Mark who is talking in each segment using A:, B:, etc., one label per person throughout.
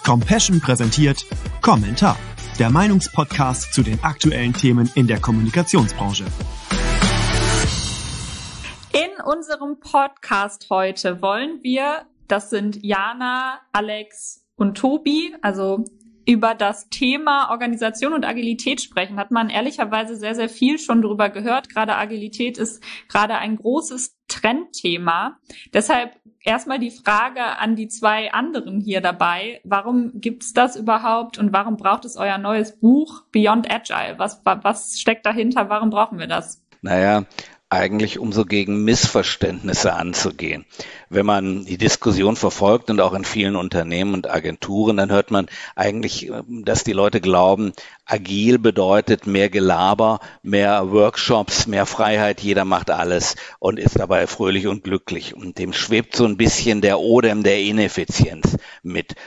A: Compassion präsentiert Kommentar, der Meinungspodcast zu den aktuellen Themen in der Kommunikationsbranche.
B: In unserem Podcast heute wollen wir, das sind Jana, Alex und Tobi, also über das Thema Organisation und Agilität sprechen. Hat man ehrlicherweise sehr, sehr viel schon drüber gehört. Gerade Agilität ist gerade ein großes Trendthema. Deshalb erstmal die Frage an die zwei anderen hier dabei. Warum gibt's das überhaupt und warum braucht es euer neues Buch Beyond Agile? Was steckt dahinter? Warum brauchen wir das?
C: Eigentlich um so gegen Missverständnisse anzugehen. Wenn man die Diskussion verfolgt und auch in vielen Unternehmen und Agenturen, dann hört man eigentlich, dass die Leute glauben, agil bedeutet mehr Gelaber, mehr Workshops, mehr Freiheit, jeder macht alles und ist dabei fröhlich und glücklich. Und dem schwebt so ein bisschen der Odem der Ineffizienz mit.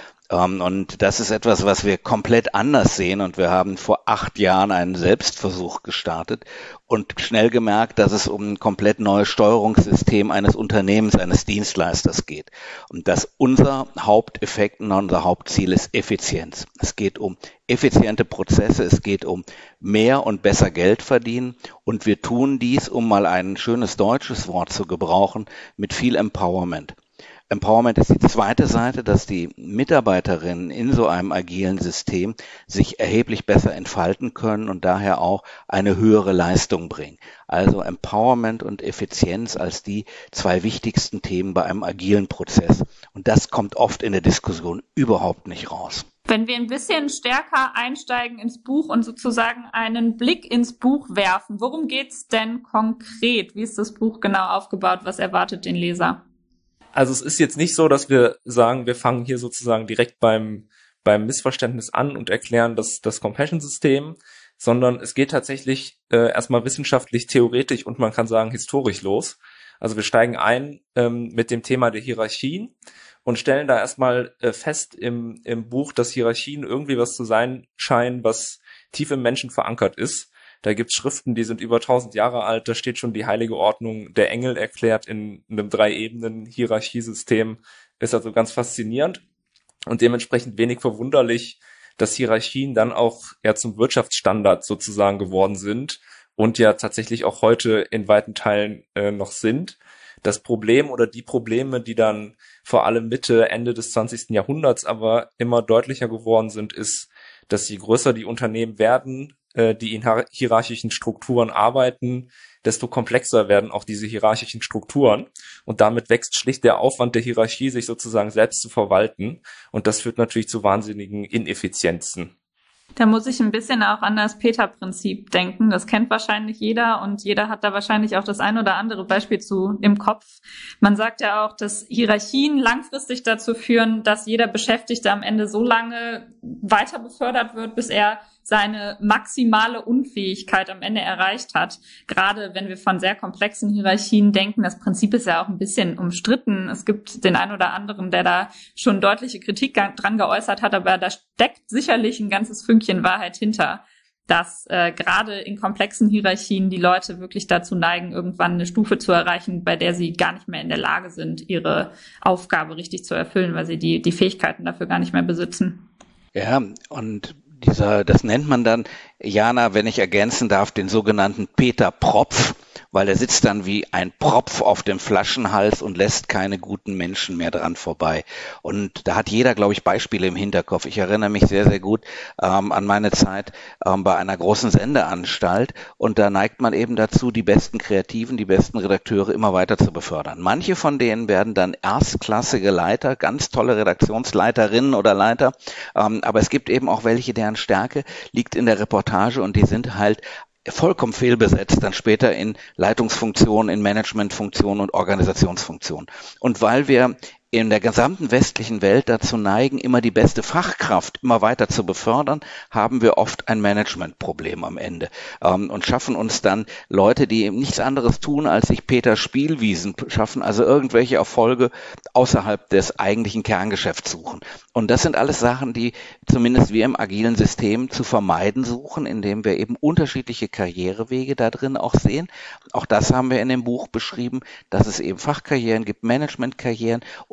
C: Und das ist etwas, was wir komplett anders sehen. Und wir haben vor 8 Jahren einen Selbstversuch gestartet und schnell gemerkt, dass es um ein komplett neues Steuerungssystem eines Unternehmens, eines Dienstleisters geht. Und dass unser Haupteffekt und unser Hauptziel ist Effizienz. Es geht um effiziente Prozesse, es geht um mehr und besser Geld verdienen. Und wir tun dies, um mal ein schönes deutsches Wort zu gebrauchen, mit viel Empowerment. Empowerment ist die zweite Seite, dass die Mitarbeiterinnen in so einem agilen System sich erheblich besser entfalten können und daher auch eine höhere Leistung bringen. Also Empowerment und Effizienz als die zwei wichtigsten Themen bei einem agilen Prozess. Und das kommt oft in der Diskussion überhaupt nicht raus.
B: Wenn wir ein bisschen stärker einsteigen ins Buch und sozusagen einen Blick ins Buch werfen, worum geht's denn konkret? Wie ist das Buch genau aufgebaut? Was erwartet den Leser?
D: Also es ist jetzt nicht so, dass wir sagen, wir fangen hier sozusagen direkt beim Missverständnis an und erklären das Compassion-System, sondern es geht tatsächlich erstmal wissenschaftlich, theoretisch und man kann sagen historisch los. Also wir steigen ein mit dem Thema der Hierarchien und stellen da erstmal fest im Buch, dass Hierarchien irgendwie was zu sein scheinen, was tief im Menschen verankert ist. Da gibt's Schriften, die sind über 1000 Jahre alt, da steht schon die heilige Ordnung der Engel erklärt in einem 3-Ebenen-Hierarchiesystem. Ist also ganz faszinierend und dementsprechend wenig verwunderlich, dass Hierarchien dann auch ja zum Wirtschaftsstandard sozusagen geworden sind und ja tatsächlich auch heute in weiten Teilen noch sind. Das Problem oder die Probleme, die dann vor allem Mitte, Ende des 20. Jahrhunderts aber immer deutlicher geworden sind, ist, dass je größer die Unternehmen werden, die in hierarchischen Strukturen arbeiten, desto komplexer werden auch diese hierarchischen Strukturen und damit wächst schlicht der Aufwand der Hierarchie, sich sozusagen selbst zu verwalten und das führt natürlich zu wahnsinnigen Ineffizienzen.
B: Da muss ich ein bisschen auch an das Peter-Prinzip denken. Das kennt wahrscheinlich jeder und jeder hat da wahrscheinlich auch das ein oder andere Beispiel zu im Kopf. Man sagt ja auch, dass Hierarchien langfristig dazu führen, dass jeder Beschäftigte am Ende so lange weiter befördert wird, bis er seine maximale Unfähigkeit am Ende erreicht hat. Gerade wenn wir von sehr komplexen Hierarchien denken, das Prinzip ist ja auch ein bisschen umstritten. Es gibt den einen oder anderen, der da schon deutliche Kritik dran geäußert hat, aber da steckt sicherlich ein ganzes Fünkchen Wahrheit hinter, dass gerade in komplexen Hierarchien die Leute wirklich dazu neigen, irgendwann eine Stufe zu erreichen, bei der sie gar nicht mehr in der Lage sind, ihre Aufgabe richtig zu erfüllen, weil sie die Fähigkeiten dafür gar nicht mehr besitzen.
C: Ja, und das nennt man dann, Jana, wenn ich ergänzen darf, den sogenannten Peter-Propf, weil er sitzt dann wie ein Propf auf dem Flaschenhals und lässt keine guten Menschen mehr dran vorbei. Und da hat jeder, glaube ich, Beispiele im Hinterkopf. Ich erinnere mich sehr, sehr gut an meine Zeit bei einer großen Sendeanstalt und da neigt man eben dazu, die besten Kreativen, die besten Redakteure immer weiter zu befördern. Manche von denen werden dann erstklassige Leiter, ganz tolle Redaktionsleiterinnen oder Leiter, aber es gibt eben auch welche, deren Stärke liegt in der Reportage und die sind halt vollkommen fehlbesetzt, dann später in Leitungsfunktionen, in Managementfunktionen und Organisationsfunktionen. Und weil wir in der gesamten westlichen Welt dazu neigen, immer die beste Fachkraft immer weiter zu befördern, haben wir oft ein Managementproblem am Ende und schaffen uns dann Leute, die eben nichts anderes tun, als sich Peter Spielwiesen schaffen, also irgendwelche Erfolge außerhalb des eigentlichen Kerngeschäfts suchen. Und das sind alles Sachen, die zumindest wir im agilen System zu vermeiden suchen, indem wir eben unterschiedliche Karrierewege da drin auch sehen. Auch das haben wir in dem Buch beschrieben, dass es eben Fachkarrieren gibt, Managementkarrieren und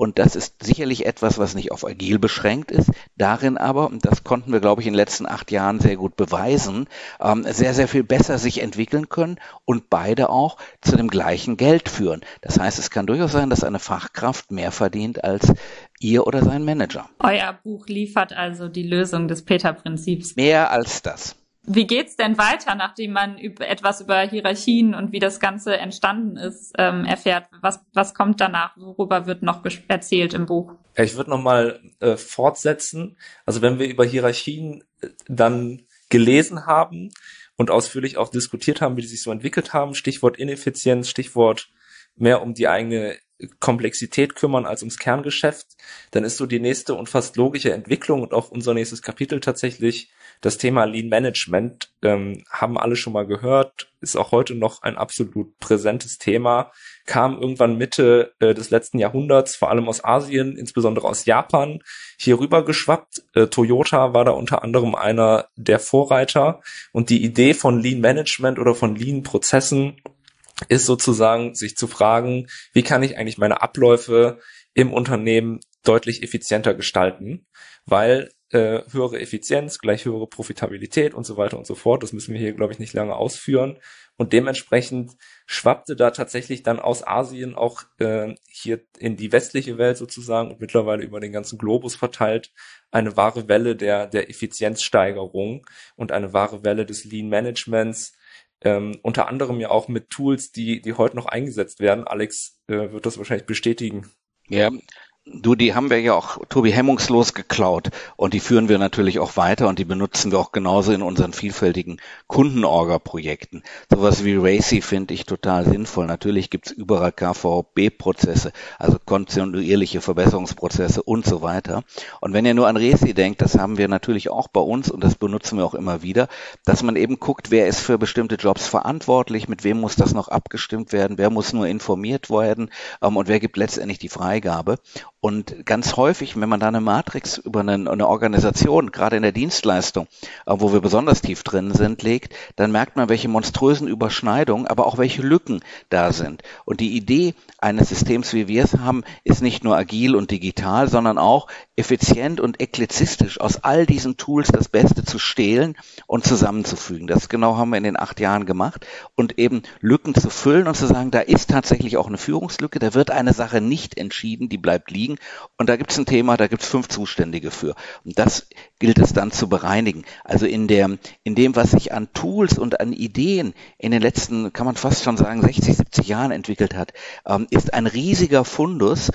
C: Und das ist sicherlich etwas, was nicht auf agil beschränkt ist, darin aber, und das konnten wir, glaube ich, in den letzten 8 Jahren sehr gut beweisen, sehr, sehr viel besser sich entwickeln können und beide auch zu dem gleichen Geld führen. Das heißt, es kann durchaus sein, dass eine Fachkraft mehr verdient als ihr oder sein Manager.
B: Euer Buch liefert also die Lösung des Peter-Prinzips.
C: Mehr als das.
B: Wie geht's denn weiter, nachdem man etwas über Hierarchien und wie das Ganze entstanden ist, erfährt? Was kommt danach? Worüber wird noch erzählt im Buch?
D: Ja, ich würde nochmal fortsetzen. Also wenn wir über Hierarchien dann gelesen haben und ausführlich auch diskutiert haben, wie die sich so entwickelt haben, Stichwort Ineffizienz, Stichwort mehr um die eigene Komplexität kümmern als ums Kerngeschäft, dann ist so die nächste und fast logische Entwicklung und auch unser nächstes Kapitel tatsächlich das Thema Lean Management. Haben alle schon mal gehört, ist auch heute noch ein absolut präsentes Thema, kam irgendwann Mitte des letzten Jahrhunderts, vor allem aus Asien, insbesondere aus Japan, hier rüber geschwappt. Toyota war da unter anderem einer der Vorreiter und die Idee von Lean Management oder von Lean-Prozessen ist sozusagen, sich zu fragen, wie kann ich eigentlich meine Abläufe im Unternehmen deutlich effizienter gestalten, weil höhere Effizienz gleich höhere Profitabilität und so weiter und so fort, das müssen wir hier, glaube ich, nicht lange ausführen. Und dementsprechend schwappte da tatsächlich dann aus Asien auch hier in die westliche Welt sozusagen und mittlerweile über den ganzen Globus verteilt eine wahre Welle der Effizienzsteigerung und eine wahre Welle des Lean Managements, unter anderem ja auch mit Tools, die heute noch eingesetzt werden. Alex wird das wahrscheinlich bestätigen.
C: Ja, die haben wir ja auch, Tobi, hemmungslos geklaut und die führen wir natürlich auch weiter und die benutzen wir auch genauso in unseren vielfältigen Kundenorga-Projekten. Sowas wie RACI finde ich total sinnvoll. Natürlich gibt's überall KVB-Prozesse, also kontinuierliche Verbesserungsprozesse und so weiter. Und wenn ihr nur an RACI denkt, das haben wir natürlich auch bei uns und das benutzen wir auch immer wieder, dass man eben guckt, wer ist für bestimmte Jobs verantwortlich, mit wem muss das noch abgestimmt werden, wer muss nur informiert werden und wer gibt letztendlich die Freigabe. Und ganz häufig, wenn man da eine Matrix über eine Organisation, gerade in der Dienstleistung, wo wir besonders tief drin sind, legt, dann merkt man, welche monströsen Überschneidungen, aber auch welche Lücken da sind. Und die Idee eines Systems, wie wir es haben, ist nicht nur agil und digital, sondern auch effizient und eklizistisch aus all diesen Tools das Beste zu stehlen und zusammenzufügen. Das genau haben wir in den 8 Jahren gemacht und eben Lücken zu füllen und zu sagen, da ist tatsächlich auch eine Führungslücke, da wird eine Sache nicht entschieden, die bleibt liegen und da gibt es ein Thema, da gibt es 5 Zuständige für. Und das gilt es dann zu bereinigen. Also in dem, was sich an Tools und an Ideen in den letzten, kann man fast schon sagen, 60, 70 Jahren entwickelt hat, ist ein riesiger Fundus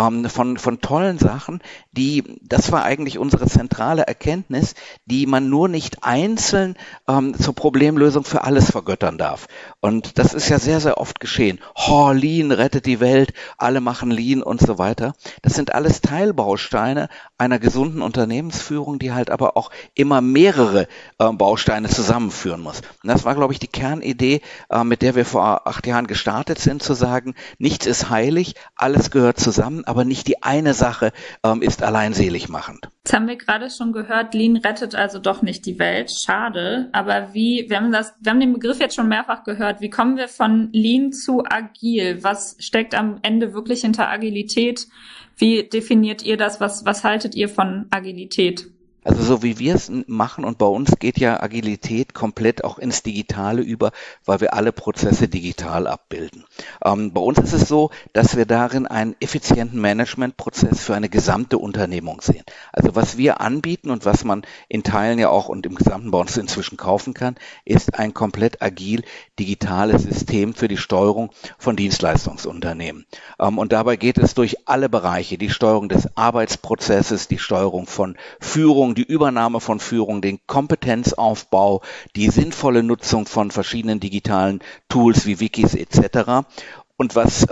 C: von tollen Sachen, das war eigentlich unsere zentrale Erkenntnis, die man nur nicht einzeln zur Problemlösung für alles vergöttern darf. Und das ist ja sehr, sehr oft geschehen. Lean rettet die Welt, alle machen Lean und so weiter. Das sind alles Teilbausteine einer gesunden Unternehmensführung, die halt aber auch immer mehrere Bausteine zusammenführen muss. Und das war, glaube ich, die Kernidee, mit der wir vor 8 Jahren gestartet sind, zu sagen, nichts ist heilig, alles gehört zusammen, aber nicht die eine Sache ist allein selig machend.
B: Jetzt haben wir gerade schon gehört, Lean rettet also doch nicht die Welt. Schade. Aber wir haben den Begriff jetzt schon mehrfach gehört. Wie kommen wir von Lean zu agil? Was steckt am Ende wirklich hinter Agilität? Wie definiert ihr das? Was haltet ihr von Agilität?
C: Also so wie wir es machen und bei uns geht ja Agilität komplett auch ins Digitale über, weil wir alle Prozesse digital abbilden. Bei uns ist es so, dass wir darin einen effizienten Managementprozess für eine gesamte Unternehmung sehen. Also was wir anbieten und was man in Teilen ja auch und im Gesamten bei uns inzwischen kaufen kann, ist ein komplett agil digitales System für die Steuerung von Dienstleistungsunternehmen. Und dabei geht es durch alle Bereiche, die Steuerung des Arbeitsprozesses, die Steuerung von Führung, die Übernahme von Führung, den Kompetenzaufbau, die sinnvolle Nutzung von verschiedenen digitalen Tools wie Wikis etc. Und was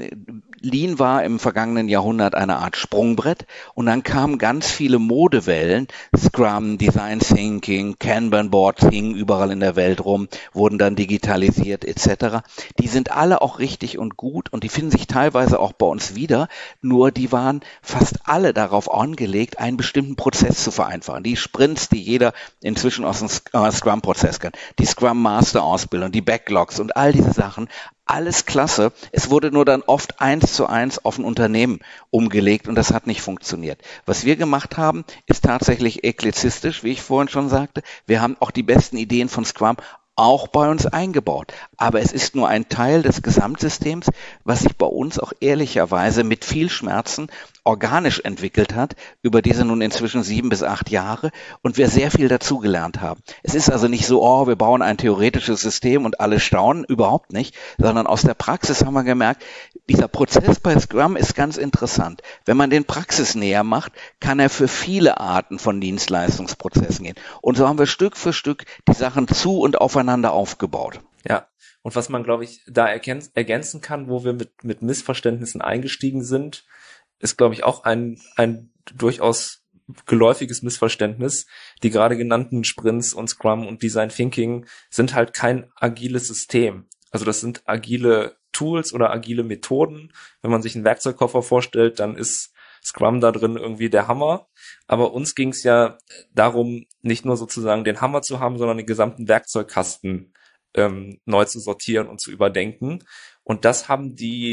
C: Lean war im vergangenen Jahrhundert eine Art Sprungbrett und dann kamen ganz viele Modewellen, Scrum, Design Thinking, Kanban Boards hingen überall in der Welt rum, wurden dann digitalisiert etc. Die sind alle auch richtig und gut und die finden sich teilweise auch bei uns wieder, nur die waren fast alle darauf angelegt, einen bestimmten Prozess zu vereinfachen. Die Sprints, die jeder inzwischen aus dem Scrum-Prozess kennt, die Scrum Master Ausbildung, die Backlogs und all diese Sachen, alles klasse. Es wurde nur dann oft 1:1 auf ein Unternehmen umgelegt und das hat nicht funktioniert. Was wir gemacht haben, ist tatsächlich eklizistisch, wie ich vorhin schon sagte. Wir haben auch die besten Ideen von Scrum auch bei uns eingebaut. Aber es ist nur ein Teil des Gesamtsystems, was sich bei uns auch ehrlicherweise mit viel Schmerzen organisch entwickelt hat, über diese nun inzwischen 7 bis 8 Jahre und wir sehr viel dazugelernt haben. Es ist also nicht so, wir bauen ein theoretisches System und alle staunen, überhaupt nicht, sondern aus der Praxis haben wir gemerkt, dieser Prozess bei Scrum ist ganz interessant. Wenn man den praxisnäher macht, kann er für viele Arten von Dienstleistungsprozessen gehen. Und so haben wir Stück für Stück die Sachen zu und aufeinander aufgebaut.
D: Ja, und was man, glaube ich, da ergänzen kann, wo wir mit Missverständnissen eingestiegen sind, ist, glaube ich, auch ein durchaus geläufiges Missverständnis. Die gerade genannten Sprints und Scrum und Design Thinking sind halt kein agiles System. Also das sind agile Tools oder agile Methoden. Wenn man sich einen Werkzeugkoffer vorstellt, dann ist Scrum da drin irgendwie der Hammer. Aber uns ging es ja darum, nicht nur sozusagen den Hammer zu haben, sondern den gesamten Werkzeugkasten neu zu sortieren und zu überdenken. Und das haben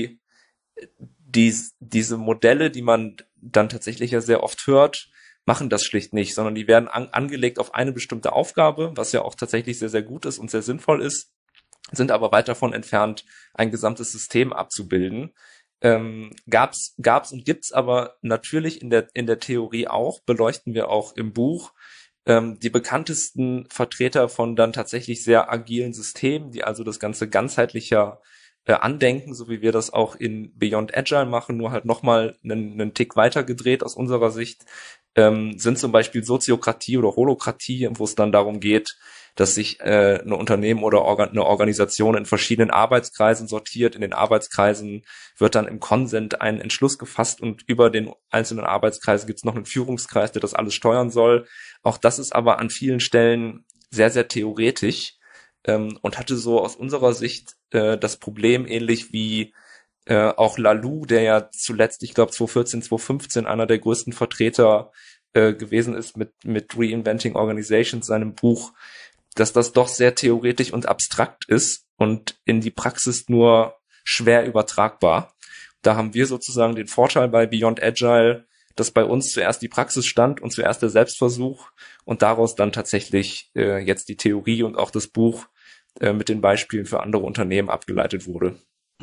D: diese Modelle, die man dann tatsächlich ja sehr oft hört, machen das schlicht nicht, sondern die werden angelegt auf eine bestimmte Aufgabe, was ja auch tatsächlich sehr, sehr gut ist und sehr sinnvoll ist, sind aber weit davon entfernt, ein gesamtes System abzubilden. Gab's und gibt's aber natürlich in der Theorie auch, beleuchten wir auch im Buch, die bekanntesten Vertreter von dann tatsächlich sehr agilen Systemen, die also das Ganze ganzheitlicher andenken, so wie wir das auch in Beyond Agile machen, nur halt nochmal einen Tick weiter gedreht aus unserer Sicht, sind zum Beispiel Soziokratie oder Holokratie, wo es dann darum geht, dass sich ein Unternehmen oder eine Organisation in verschiedenen Arbeitskreisen sortiert. In den Arbeitskreisen wird dann im Konsent ein Entschluss gefasst und über den einzelnen Arbeitskreisen gibt es noch einen Führungskreis, der das alles steuern soll. Auch das ist aber an vielen Stellen sehr, sehr theoretisch und hatte so aus unserer Sicht das Problem, ähnlich wie auch Laloux, der ja zuletzt, ich glaube 2014, 2015 einer der größten Vertreter gewesen ist mit Reinventing Organizations, seinem Buch, dass das doch sehr theoretisch und abstrakt ist und in die Praxis nur schwer übertragbar. Da haben wir sozusagen den Vorteil bei Beyond Agile, dass bei uns zuerst die Praxis stand und zuerst der Selbstversuch und daraus dann tatsächlich jetzt die Theorie und auch das Buch mit den Beispielen für andere Unternehmen abgeleitet wurde.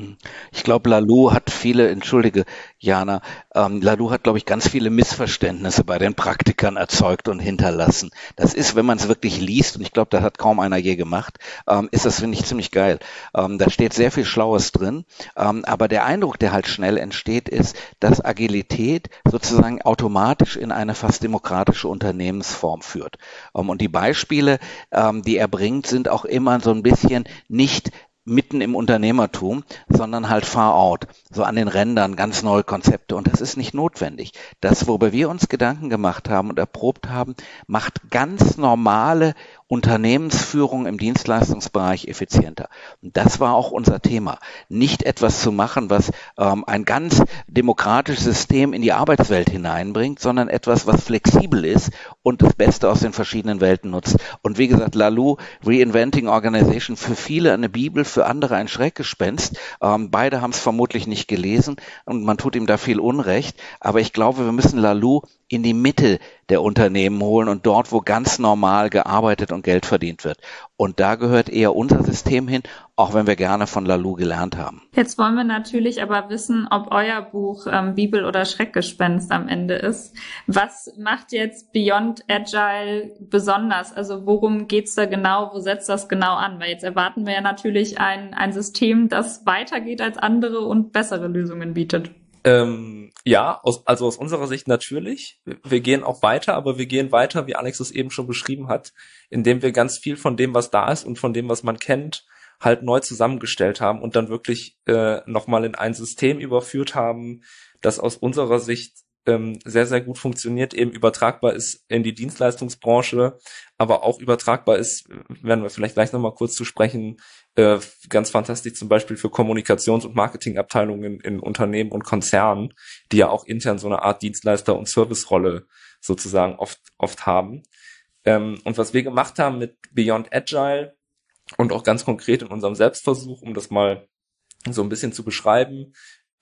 C: Ich glaube, Laloux hat viele, entschuldige Jana, Laloux hat, glaube ich, ganz viele Missverständnisse bei den Praktikern erzeugt und hinterlassen. Das ist, wenn man es wirklich liest, und ich glaube, das hat kaum einer je gemacht, ist das, finde ich, ziemlich geil. Da steht sehr viel Schlaues drin, aber der Eindruck, der halt schnell entsteht, ist, dass Agilität sozusagen automatisch in eine fast demokratische Unternehmensform führt. Und die Beispiele, die er bringt, sind auch immer so ein bisschen nicht mitten im Unternehmertum, sondern halt far out, so an den Rändern, ganz neue Konzepte. Und das ist nicht notwendig. Das, worüber wir uns Gedanken gemacht haben und erprobt haben, macht ganz normale Unternehmensführung im Dienstleistungsbereich effizienter. Und das war auch unser Thema. Nicht etwas zu machen, was ein ganz demokratisches System in die Arbeitswelt hineinbringt, sondern etwas, was flexibel ist und das Beste aus den verschiedenen Welten nutzt. Und wie gesagt, Laloux, Reinventing Organization, für viele eine Bibel, für andere ein Schreckgespenst. Beide haben es vermutlich nicht gelesen und man tut ihm da viel Unrecht. Aber ich glaube, wir müssen Laloux in die Mitte der Unternehmen holen und dort, wo ganz normal gearbeitet und Geld verdient wird. Und da gehört eher unser System hin, auch wenn wir gerne von Laloux gelernt haben.
B: Jetzt wollen wir natürlich aber wissen, ob euer Buch Bibel oder Schreckgespenst am Ende ist. Was macht jetzt Beyond Agile besonders? Also worum geht's da genau? Wo setzt das genau an? Weil jetzt erwarten wir ja natürlich ein System, das weitergeht als andere und bessere Lösungen bietet.
D: Aus unserer Sicht natürlich. Wir gehen auch weiter, aber wir gehen weiter, wie Alex es eben schon beschrieben hat, indem wir ganz viel von dem, was da ist und von dem, was man kennt, halt neu zusammengestellt haben und dann wirklich nochmal in ein System überführt haben, das aus unserer Sicht sehr, sehr gut funktioniert, eben übertragbar ist in die Dienstleistungsbranche, aber auch übertragbar ist, werden wir vielleicht gleich nochmal kurz zu sprechen, ganz fantastisch zum Beispiel für Kommunikations- und Marketingabteilungen in Unternehmen und Konzernen, die ja auch intern so eine Art Dienstleister- und Servicerolle sozusagen oft haben. Und was wir gemacht haben mit Beyond Agile und auch ganz konkret in unserem Selbstversuch, um das mal so ein bisschen zu beschreiben.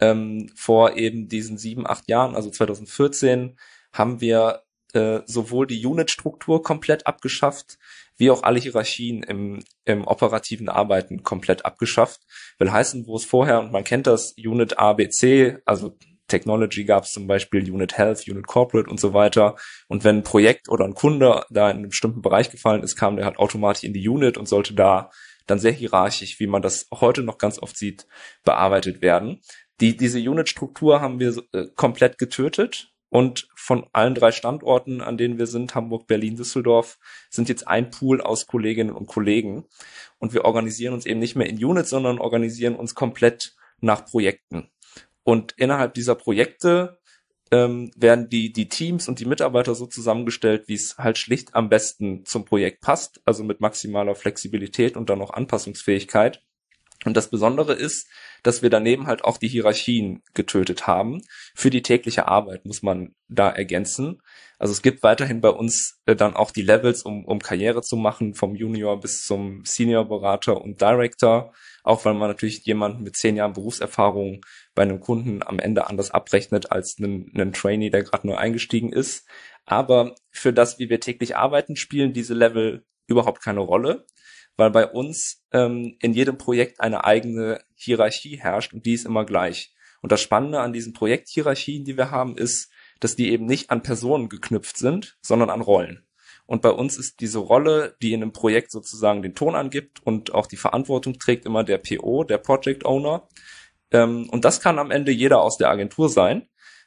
D: Vor eben diesen 7, 8 Jahren, also 2014, haben wir sowohl die Unit-Struktur komplett abgeschafft, wie auch alle Hierarchien im operativen Arbeiten komplett abgeschafft. Will heißen, wo es vorher, und man kennt das, Unit A, B, C, also Technology gab es zum Beispiel Unit Health, Unit Corporate und so weiter. Und wenn ein Projekt oder ein Kunde da in einen bestimmten Bereich gefallen ist, kam der halt automatisch in die Unit und sollte da dann sehr hierarchisch, wie man das heute noch ganz oft sieht, bearbeitet werden. Diese Unit-Struktur haben wir komplett getötet. Und von allen 3 Standorten, an denen wir sind, Hamburg, Berlin, Düsseldorf, sind jetzt ein Pool aus Kolleginnen und Kollegen. Und wir organisieren uns eben nicht mehr in Units, sondern organisieren uns komplett nach Projekten. Und innerhalb dieser Projekte werden die Teams und die Mitarbeiter so zusammengestellt, wie es halt schlicht am besten zum Projekt passt, also mit maximaler Flexibilität und dann auch Anpassungsfähigkeit. Und das Besondere ist, dass wir daneben halt auch die Hierarchien getötet haben. Für die tägliche Arbeit muss man da ergänzen. Also es gibt weiterhin bei uns dann auch die Levels, um Karriere zu machen, vom Junior bis zum Senior-Berater und Director, auch weil man natürlich jemanden mit 10 Jahren Berufserfahrung bei einem Kunden am Ende anders abrechnet als einen Trainee, der gerade neu eingestiegen ist. Aber für das, wie wir täglich arbeiten, spielen diese Level überhaupt keine Rolle, weil bei uns in jedem Projekt eine eigene Hierarchie herrscht und die ist immer gleich. Und das Spannende an diesen Projekthierarchien, die wir haben, ist, dass die eben nicht an Personen geknüpft sind, sondern an Rollen. Und bei uns ist diese Rolle, die in einem Projekt sozusagen den Ton angibt und auch die Verantwortung trägt, immer der PO, der Project Owner. Und das kann am Ende jeder aus der Agentur sein.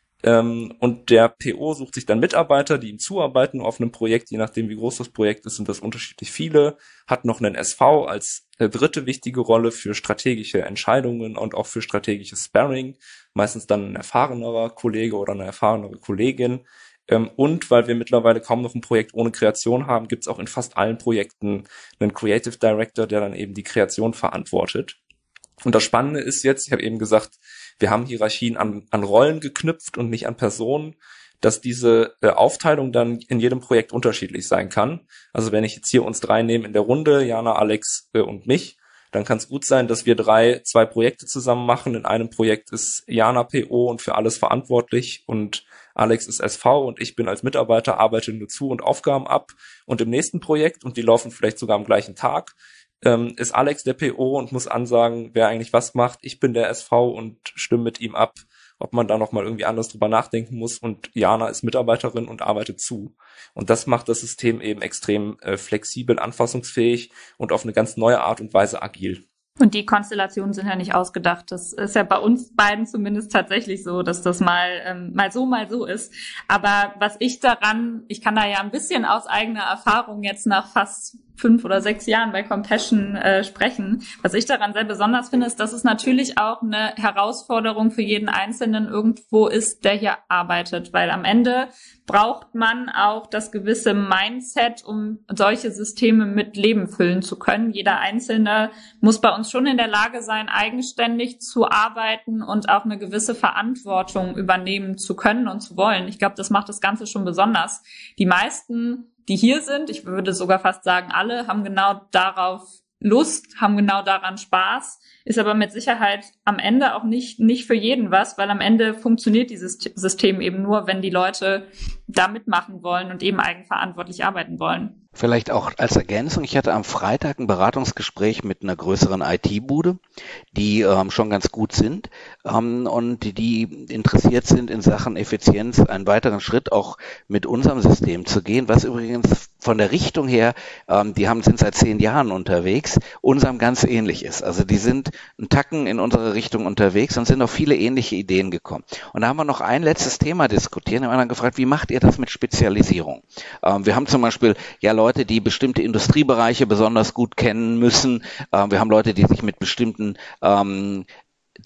D: Und der PO sucht sich dann Mitarbeiter, die ihm zuarbeiten auf einem Projekt, je nachdem wie groß das Projekt ist, sind das unterschiedlich viele, hat noch einen SV als dritte wichtige Rolle für strategische Entscheidungen und auch für strategisches Sparring, meistens dann ein erfahrenerer Kollege oder eine erfahrenere Kollegin. Und weil wir mittlerweile kaum noch ein Projekt ohne Kreation haben, gibt es auch in fast allen Projekten einen Creative Director, der dann eben die Kreation verantwortet. Und das Spannende ist jetzt, ich habe eben gesagt, wir haben Hierarchien an Rollen geknüpft und nicht an Personen, dass diese Aufteilung dann in jedem Projekt unterschiedlich sein kann. Also wenn ich jetzt hier uns 3 nehme in der Runde, Jana, Alex und mich, dann kann es gut sein, dass wir 2 Projekte zusammen machen. In einem Projekt ist Jana PO und für alles verantwortlich und Alex ist SV und ich bin als Mitarbeiter, arbeite nur zu und Aufgaben ab. Und im nächsten Projekt, und die laufen vielleicht sogar am gleichen Tag, ist Alex der PO und muss ansagen, wer eigentlich was macht. Ich bin der SV und stimme mit ihm ab, ob man da nochmal irgendwie anders drüber nachdenken muss. Und Jana ist Mitarbeiterin und arbeitet zu. Und das macht das System eben extrem flexibel, anpassungsfähig und auf eine ganz neue Art und Weise agil.
B: Und die Konstellationen sind ja nicht ausgedacht. Das ist ja bei uns beiden zumindest tatsächlich so, dass das mal so ist. Aber was ich kann da ja ein bisschen aus eigener Erfahrung jetzt nach fast 5 oder 6 Jahren bei Compassion sprechen. Was ich daran sehr besonders finde, ist, dass es natürlich auch eine Herausforderung für jeden Einzelnen irgendwo ist, der hier arbeitet. Weil am Ende braucht man auch das gewisse Mindset, um solche Systeme mit Leben füllen zu können. Jeder Einzelne muss bei uns schon in der Lage sein, eigenständig zu arbeiten und auch eine gewisse Verantwortung übernehmen zu können und zu wollen. Ich glaube, das macht das Ganze schon besonders. Die meisten, die hier sind, ich würde sogar fast sagen, alle haben genau darauf Lust, haben genau daran Spaß, ist aber mit Sicherheit am Ende auch nicht für jeden was, weil am Ende funktioniert dieses System eben nur, wenn die Leute da mitmachen wollen und eben eigenverantwortlich arbeiten wollen.
C: Vielleicht auch als Ergänzung, ich hatte am Freitag ein Beratungsgespräch mit einer größeren IT-Bude, die schon ganz gut sind und die interessiert sind, in Sachen Effizienz einen weiteren Schritt auch mit unserem System zu gehen, was übrigens von der Richtung her, sind seit 10 Jahren unterwegs, unserem ganz ähnlich ist. Also die sind einen Tacken in unsere Richtung unterwegs und sind auf viele ähnliche Ideen gekommen. Und da haben wir noch ein letztes Thema diskutiert, haben wir dann gefragt, wie macht ihr das mit Spezialisierung? Wir haben zum Beispiel Leute, die bestimmte Industriebereiche besonders gut kennen müssen. Wir haben Leute, die sich mit bestimmten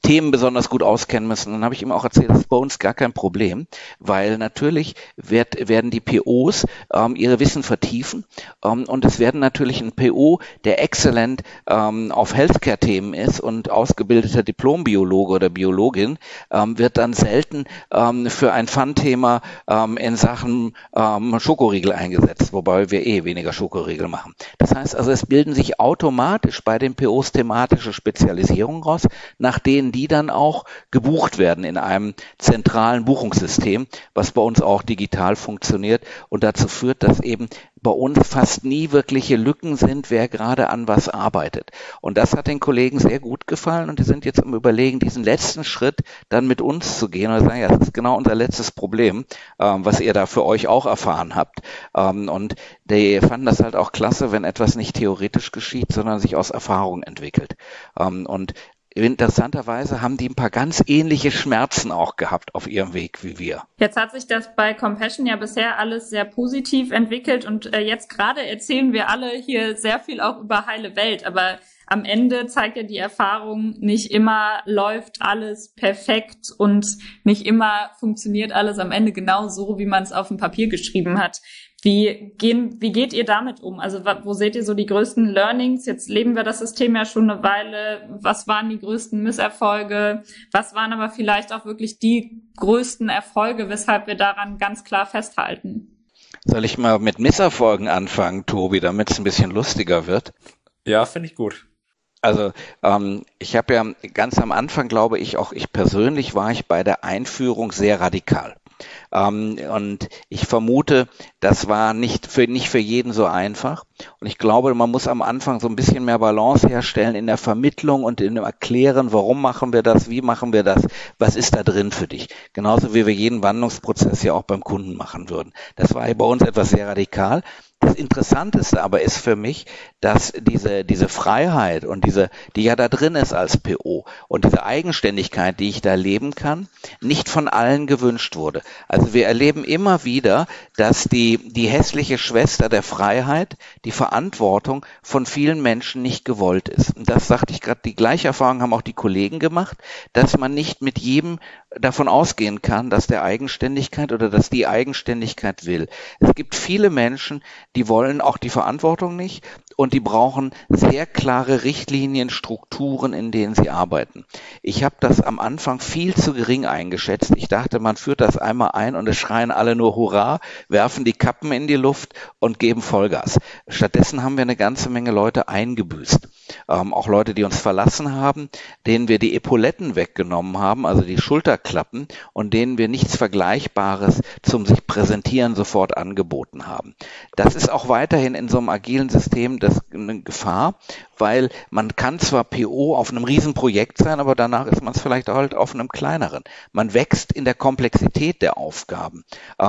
C: Themen besonders gut auskennen müssen. Dann habe ich ihm auch erzählt, das ist bei uns gar kein Problem, weil natürlich werden die POs ihre Wissen vertiefen und es werden natürlich ein PO, der exzellent auf Healthcare-Themen ist und ausgebildeter Diplombiologe oder Biologin, wird dann selten für ein Fun-Thema in Sachen Schokoriegel eingesetzt, wobei wir weniger Schokoriegel machen. Das heißt also, es bilden sich automatisch bei den POs thematische Spezialisierungen raus, nach denen die dann auch gebucht werden in einem zentralen Buchungssystem, was bei uns auch digital funktioniert und dazu führt, dass eben bei uns fast nie wirkliche Lücken sind, wer gerade an was arbeitet. Und das hat den Kollegen sehr gut gefallen und die sind jetzt am Überlegen, diesen letzten Schritt dann mit uns zu gehen und sagen, ja, das ist genau unser letztes Problem, was ihr da für euch auch erfahren habt. Und die fanden das halt auch klasse, wenn etwas nicht theoretisch geschieht, sondern sich aus Erfahrung entwickelt. Und interessanterweise haben die ein paar ganz ähnliche Schmerzen auch gehabt auf ihrem Weg wie wir.
B: Jetzt hat sich das bei Compassion ja bisher alles sehr positiv entwickelt und jetzt gerade erzählen wir alle hier sehr viel auch über heile Welt, aber am Ende zeigt ja die Erfahrung, nicht immer läuft alles perfekt und nicht immer funktioniert alles am Ende genau so, wie man es auf dem Papier geschrieben hat. Wie geht ihr damit um? Also wo seht ihr so die größten Learnings? Jetzt leben wir das System ja schon eine Weile. Was waren die größten Misserfolge? Was waren aber vielleicht auch wirklich die größten Erfolge, weshalb wir daran ganz klar festhalten?
C: Soll ich mal mit Misserfolgen anfangen, Tobi, damit es ein bisschen lustiger wird?
D: Ja, finde ich gut.
C: Also ich habe ja ganz am Anfang, glaube ich, auch ich persönlich war ich bei der Einführung sehr radikal. Und ich vermute, das war nicht für jeden so einfach. Und ich glaube, man muss am Anfang so ein bisschen mehr Balance herstellen in der Vermittlung und in dem Erklären, warum machen wir das, wie machen wir das, was ist da drin für dich. Genauso wie wir jeden Wandlungsprozess ja auch beim Kunden machen würden. Das war bei uns etwas sehr radikal. Das Interessanteste aber ist für mich, dass diese Freiheit und die ja da drin ist als PO und diese Eigenständigkeit, die ich da leben kann, nicht von allen gewünscht wurde. Also wir erleben immer wieder, dass die hässliche Schwester der Freiheit, die Verantwortung von vielen Menschen nicht gewollt ist. Und das sagte ich gerade, die gleiche Erfahrung haben auch die Kollegen gemacht, dass man nicht mit jedem davon ausgehen kann, dass der Eigenständigkeit oder dass die Eigenständigkeit will. Es gibt viele Menschen, die wollen auch die Verantwortung nicht und die brauchen sehr klare Richtlinien, Strukturen, in denen sie arbeiten. Ich habe das am Anfang viel zu gering eingeschätzt. Ich dachte, man führt das einmal ein und es schreien alle nur Hurra, werfen die Kappen in die Luft und geben Vollgas. Stattdessen haben wir eine ganze Menge Leute eingebüßt. Auch Leute, die uns verlassen haben, denen wir die Epauletten weggenommen haben, also die Schulterklappen, und denen wir nichts Vergleichbares zum sich präsentieren sofort angeboten haben. Das ist auch weiterhin in so einem agilen System eine Gefahr, weil man kann zwar PO auf einem Riesenprojekt sein, aber danach ist man es vielleicht halt auf einem kleineren. Man wächst in der Komplexität der Aufgaben.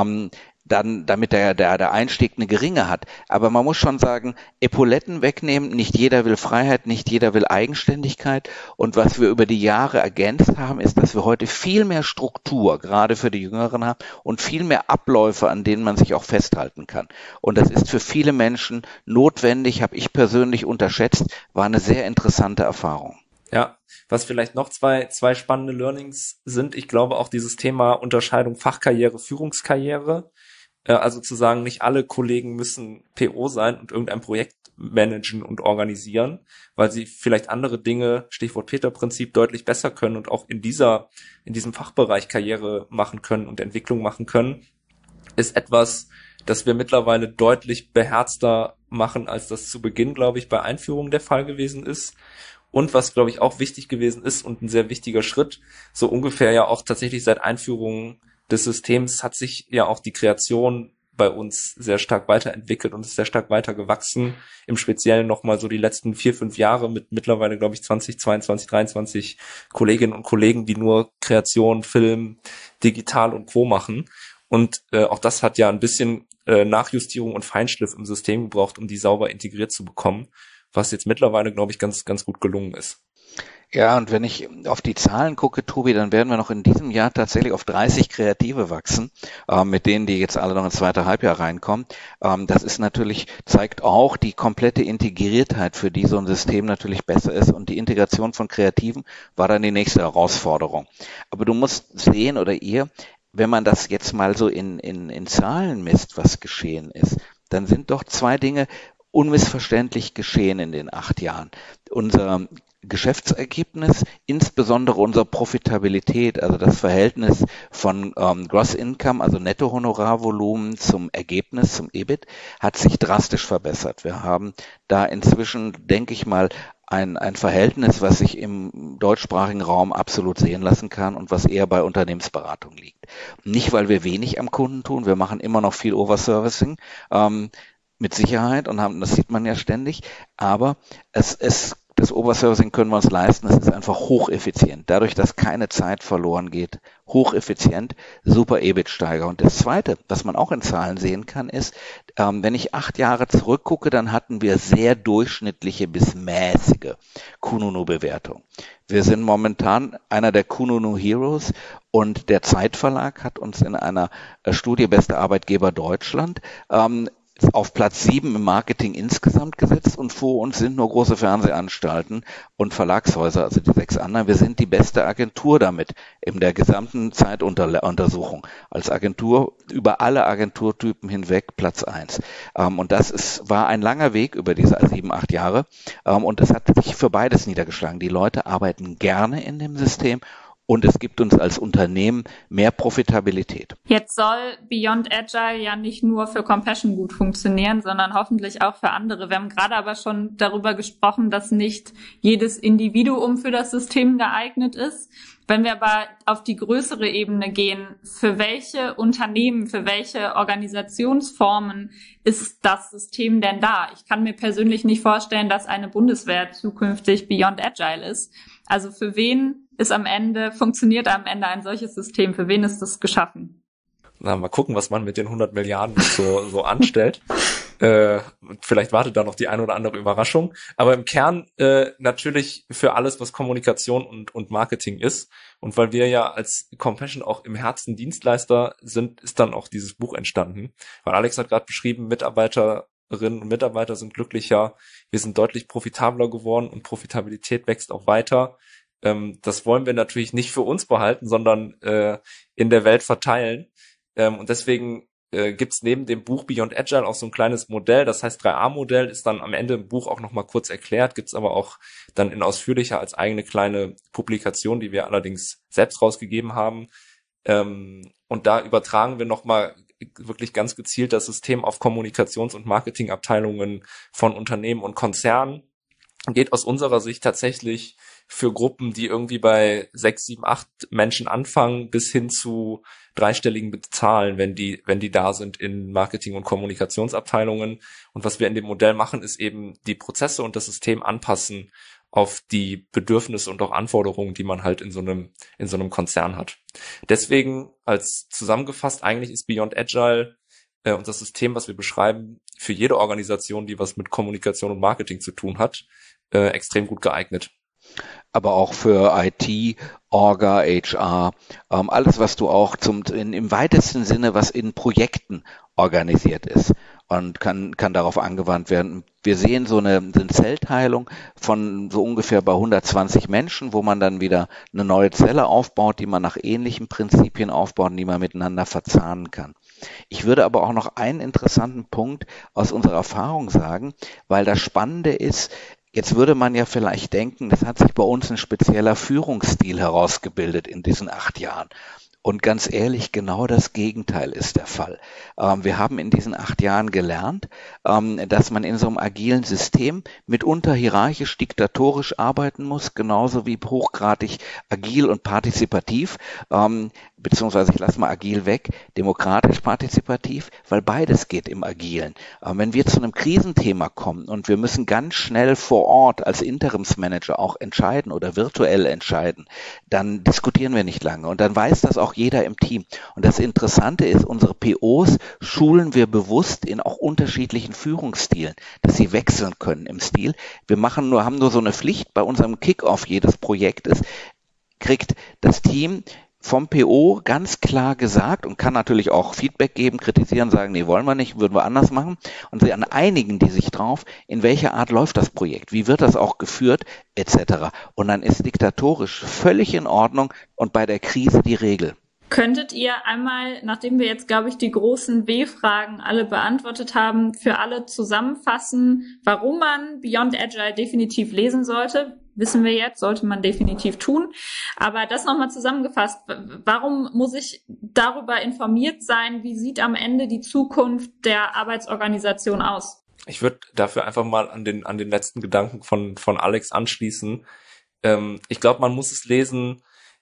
C: Dann, damit der Einstieg eine geringe hat. Aber man muss schon sagen, Epauletten wegnehmen, nicht jeder will Freiheit, nicht jeder will Eigenständigkeit. Und was wir über die Jahre ergänzt haben, ist, dass wir heute viel mehr Struktur, gerade für die Jüngeren haben, und viel mehr Abläufe, an denen man sich auch festhalten kann. Und das ist für viele Menschen notwendig, habe ich persönlich unterschätzt, war eine sehr interessante Erfahrung.
D: Ja, was vielleicht noch zwei spannende Learnings sind, ich glaube auch dieses Thema Unterscheidung Fachkarriere, Führungskarriere. Also zu sagen, nicht alle Kollegen müssen PO sein und irgendein Projekt managen und organisieren, weil sie vielleicht andere Dinge, Stichwort Peter-Prinzip, deutlich besser können und auch in diesem Fachbereich Karriere machen können und Entwicklung machen können, ist etwas, das wir mittlerweile deutlich beherzter machen, als das zu Beginn, glaube ich, bei Einführung der Fall gewesen ist. Und was, glaube ich, auch wichtig gewesen ist und ein sehr wichtiger Schritt, so ungefähr ja auch tatsächlich seit Einführung des Systems hat sich ja auch die Kreation bei uns sehr stark weiterentwickelt und ist sehr stark weiter gewachsen. Im Speziellen nochmal so die letzten 4-5 Jahre mit mittlerweile, glaube ich, 20, 22, 23 Kolleginnen und Kollegen, die nur Kreation, Film, Digital und Co. machen. Und auch das hat ja ein bisschen Nachjustierung und Feinschliff im System gebraucht, um die sauber integriert zu bekommen, was jetzt mittlerweile, glaube ich, ganz, ganz gut gelungen ist.
C: Ja, und wenn ich auf die Zahlen gucke, Tobi, dann werden wir noch in diesem Jahr tatsächlich auf 30 Kreative wachsen, mit denen, die jetzt alle noch ins zweite Halbjahr reinkommen. Das ist natürlich, zeigt auch die komplette Integriertheit, für die so ein System natürlich besser ist. Und die Integration von Kreativen war dann die nächste Herausforderung. Aber du musst sehen, oder ihr, wenn man das jetzt mal so in Zahlen misst, was geschehen ist, dann sind doch zwei Dinge unmissverständlich geschehen in den 8 Jahren. Unser Geschäftsergebnis, insbesondere unsere Profitabilität, also das Verhältnis von Gross Income, also Nettohonorarvolumen zum Ergebnis, zum EBIT, hat sich drastisch verbessert. Wir haben da inzwischen, denke ich mal, ein Verhältnis, was sich im deutschsprachigen Raum absolut sehen lassen kann und was eher bei Unternehmensberatung liegt. Nicht, weil wir wenig am Kunden tun, wir machen immer noch viel Overservicing, mit Sicherheit, und das sieht man ja ständig, aber das Overservicing können wir uns leisten, es ist einfach hocheffizient. Dadurch, dass keine Zeit verloren geht, hocheffizient, super EBIT-Steiger. Und das Zweite, was man auch in Zahlen sehen kann, ist, wenn ich 8 Jahre zurückgucke, dann hatten wir sehr durchschnittliche bis mäßige Kununu-Bewertung. Wir sind momentan einer der Kununu Heroes, und der Zeitverlag hat uns in einer Studie Beste Arbeitgeber Deutschland auf Platz 7 im Marketing insgesamt gesetzt, und vor uns sind nur große Fernsehanstalten und Verlagshäuser, also die 6 anderen. Wir sind die beste Agentur damit in der gesamten Zeituntersuchung. Als Agentur über alle Agenturtypen hinweg Platz 1. Und das war ein langer Weg über diese 7, 8 Jahre. Und es hat sich für beides niedergeschlagen. Die Leute arbeiten gerne in dem System, und es gibt uns als Unternehmen mehr Profitabilität.
B: Jetzt soll Beyond Agile ja nicht nur für Compassion gut funktionieren, sondern hoffentlich auch für andere. Wir haben gerade aber schon darüber gesprochen, dass nicht jedes Individuum für das System geeignet ist. Wenn wir aber auf die größere Ebene gehen, für welche Unternehmen, für welche Organisationsformen ist das System denn da? Ich kann mir persönlich nicht vorstellen, dass eine Bundeswehr zukünftig Beyond Agile ist. Also für wen funktioniert am Ende ein solches System? Für wen ist das geschaffen?
D: Na, mal gucken, was man mit den 100 Milliarden so anstellt. Vielleicht wartet da noch die ein oder andere Überraschung. Aber im Kern natürlich für alles, was Kommunikation und Marketing ist. Und weil wir ja als Compassion auch im Herzen Dienstleister sind, ist dann auch dieses Buch entstanden. Weil Alex hat gerade beschrieben, Mitarbeiterinnen und Mitarbeiter sind glücklicher. Wir sind deutlich profitabler geworden, und Profitabilität wächst auch weiter. Das wollen wir natürlich nicht für uns behalten, sondern in der Welt verteilen. Und deswegen gibt's neben dem Buch Beyond Agile auch so ein kleines Modell, das heißt 3A-Modell, ist dann am Ende im Buch auch nochmal kurz erklärt, gibt's aber auch dann in ausführlicher als eigene kleine Publikation, die wir allerdings selbst rausgegeben haben. Und da übertragen wir nochmal wirklich ganz gezielt das System auf Kommunikations- und Marketingabteilungen von Unternehmen und Konzernen. Geht aus unserer Sicht tatsächlich für Gruppen, die irgendwie bei 6, 7, 8 Menschen anfangen, bis hin zu dreistelligen Zahlen, wenn die da sind in Marketing- und Kommunikationsabteilungen. Und was wir in dem Modell machen, ist eben die Prozesse und das System anpassen auf die Bedürfnisse und auch Anforderungen, die man halt in so einem Konzern hat. Deswegen als zusammengefasst, eigentlich ist Beyond Agile und das System, was wir beschreiben, für jede Organisation, die was mit Kommunikation und Marketing zu tun hat, extrem gut geeignet.
C: Aber auch für IT, Orga, HR, alles, was du auch im weitesten Sinne, was in Projekten organisiert ist und kann darauf angewandt werden. Wir sehen so eine Zellteilung von so ungefähr bei 120 Menschen, wo man dann wieder eine neue Zelle aufbaut, die man nach ähnlichen Prinzipien aufbaut und die man miteinander verzahnen kann. Ich würde aber auch noch einen interessanten Punkt aus unserer Erfahrung sagen, weil das Spannende ist, jetzt würde man ja vielleicht denken, das hat sich bei uns ein spezieller Führungsstil herausgebildet in diesen 8 Jahren. Und ganz ehrlich, genau das Gegenteil ist der Fall. Wir haben in diesen 8 Jahren gelernt, dass man in so einem agilen System mitunter hierarchisch, diktatorisch arbeiten muss, genauso wie hochgradig agil und partizipativ. beziehungsweise ich lasse mal agil weg, demokratisch partizipativ, weil beides geht im Agilen. Aber wenn wir zu einem Krisenthema kommen und wir müssen ganz schnell vor Ort als Interimsmanager auch entscheiden oder virtuell entscheiden, dann diskutieren wir nicht lange und dann weiß das auch jeder im Team. Und das Interessante ist, unsere POs schulen wir bewusst in auch unterschiedlichen Führungsstilen, dass sie wechseln können im Stil. Wir haben nur so eine Pflicht bei unserem Kick-Off jedes Projektes, kriegt das Team vom PO ganz klar gesagt und kann natürlich auch Feedback geben, kritisieren, sagen, nee, wollen wir nicht, würden wir anders machen. Und sie einigen die sich drauf, in welcher Art läuft das Projekt, wie wird das auch geführt, etc. Und dann ist diktatorisch völlig in Ordnung und bei der Krise die Regel.
B: Könntet ihr einmal, nachdem wir jetzt, glaube ich, die großen W-Fragen alle beantwortet haben, für alle zusammenfassen, warum man Beyond Agile definitiv lesen sollte? Wissen wir jetzt, sollte man definitiv tun. Aber das nochmal zusammengefasst, warum muss ich darüber informiert sein, wie sieht am Ende die Zukunft der Arbeitsorganisation aus?
D: Ich würde dafür einfach mal an den letzten Gedanken von Alex anschließen. Ich glaube, man muss es lesen,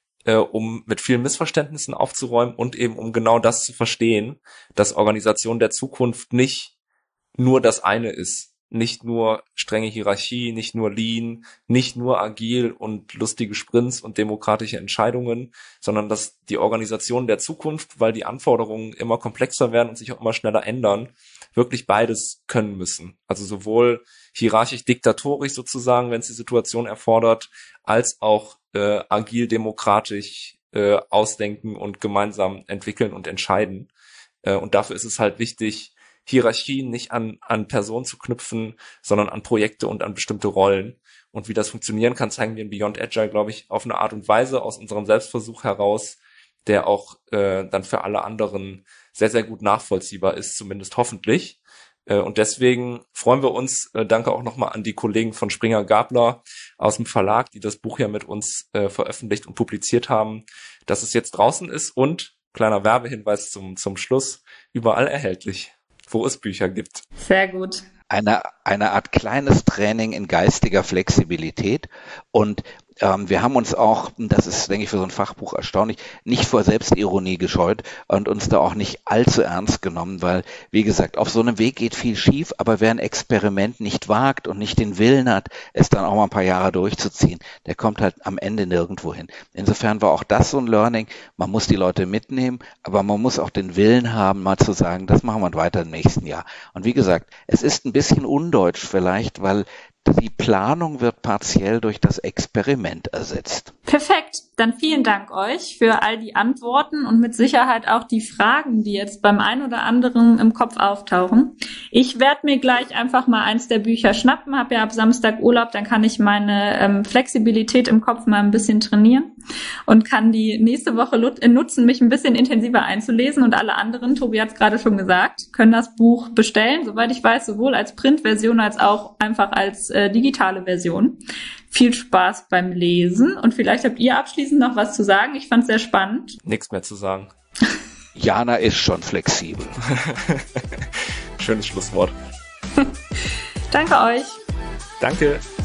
D: um mit vielen Missverständnissen aufzuräumen und eben um genau das zu verstehen, dass Organisation der Zukunft nicht nur das eine ist. Nicht nur strenge Hierarchie, nicht nur Lean, nicht nur agil und lustige Sprints und demokratische Entscheidungen, sondern dass die Organisation der Zukunft, weil die Anforderungen immer komplexer werden und sich auch immer schneller ändern, wirklich beides können müssen. Also sowohl hierarchisch diktatorisch sozusagen, wenn es die Situation erfordert, als auch agil demokratisch ausdenken und gemeinsam entwickeln und entscheiden. Und dafür ist es halt wichtig, Hierarchien nicht an Personen zu knüpfen, sondern an Projekte und an bestimmte Rollen. Und wie das funktionieren kann, zeigen wir in Beyond Agile, glaube ich, auf eine Art und Weise aus unserem Selbstversuch heraus, der auch dann für alle anderen sehr, sehr gut nachvollziehbar ist, zumindest hoffentlich. Und deswegen freuen wir uns, danke auch nochmal an die Kollegen von Springer Gabler aus dem Verlag, die das Buch ja mit uns veröffentlicht und publiziert haben, dass es jetzt draußen ist und, kleiner Werbehinweis zum Schluss, überall erhältlich, wo es Bücher gibt.
B: Sehr gut.
C: Eine Art kleines Training in geistiger Flexibilität und wir haben uns auch, das ist, denke ich, für so ein Fachbuch erstaunlich, nicht vor Selbstironie gescheut und uns da auch nicht allzu ernst genommen, weil, wie gesagt, auf so einem Weg geht viel schief, aber wer ein Experiment nicht wagt und nicht den Willen hat, es dann auch mal ein paar Jahre durchzuziehen, der kommt halt am Ende nirgendwo hin. Insofern war auch das so ein Learning, man muss die Leute mitnehmen, aber man muss auch den Willen haben, mal zu sagen, das machen wir weiter im nächsten Jahr. Und wie gesagt, es ist ein bisschen undeutsch vielleicht, weil die Planung wird partiell durch das Experiment ersetzt.
B: Perfekt. Dann vielen Dank euch für all die Antworten und mit Sicherheit auch die Fragen, die jetzt beim einen oder anderen im Kopf auftauchen. Ich werde mir gleich einfach mal eins der Bücher schnappen, habe ja ab Samstag Urlaub, dann kann ich meine Flexibilität im Kopf mal ein bisschen trainieren und kann die nächste Woche nutzen, mich ein bisschen intensiver einzulesen. Und alle anderen, Tobi hat es gerade schon gesagt, können das Buch bestellen, soweit ich weiß, sowohl als Printversion als auch einfach als digitale Version. Viel Spaß beim Lesen und vielleicht habt ihr abschließend noch was zu sagen. Ich fand es sehr spannend.
D: Nichts mehr zu sagen.
C: Jana ist schon flexibel.
D: Schönes Schlusswort.
B: Danke euch.
D: Danke.